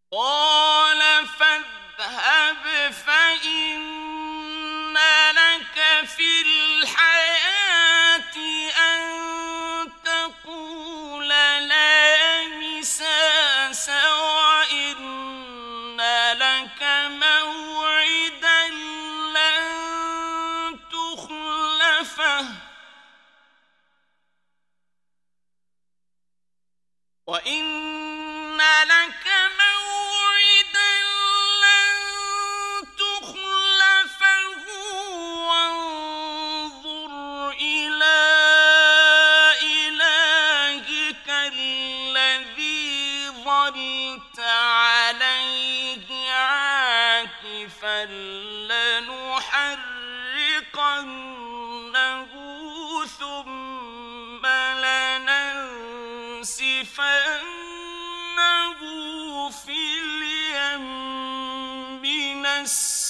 قال فاذهب فإن لك في الحياة أن تقول لا مساس وإن لك موعدا لن تخلفه وإن لك موعدا لن تخلفه وانظر إلى إلهك الذي ظلت عليه عاكفا لنحرقنه ثم لننسفنه في اليم نسفا